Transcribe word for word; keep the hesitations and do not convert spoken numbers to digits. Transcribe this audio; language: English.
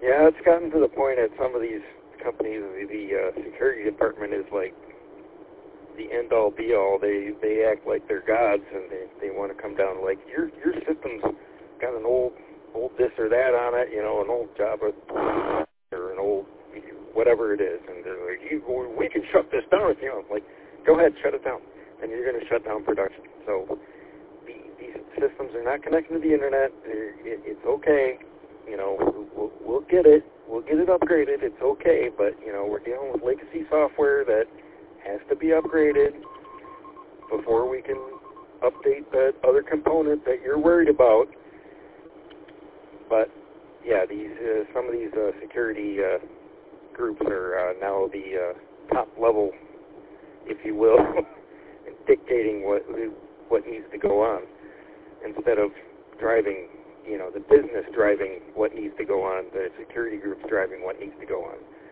Yeah, it's gotten to the point at some of these companies, the, the uh, security department is like the end-all, be-all. They they act like they're gods, and they, they want to come down like, your your system's got an old old this or that on it, you know, an old Java or an old whatever it is, and they're like, you, we can shut this down if you know. Like, go ahead, shut it down, and you're going to shut down production. So the, these systems are not connected to the internet. It, it's okay, you know, we'll, we'll get it, we'll get it upgraded. It's okay, but you know, we're dealing with legacy software that has to be upgraded before we can update that other component that you're worried about. But yeah, these uh, some of these uh, security uh, groups are uh, now the uh, top level, if you will, dictating what what needs to go on, instead of driving, you know, the business driving what needs to go on, the security groups driving what needs to go on.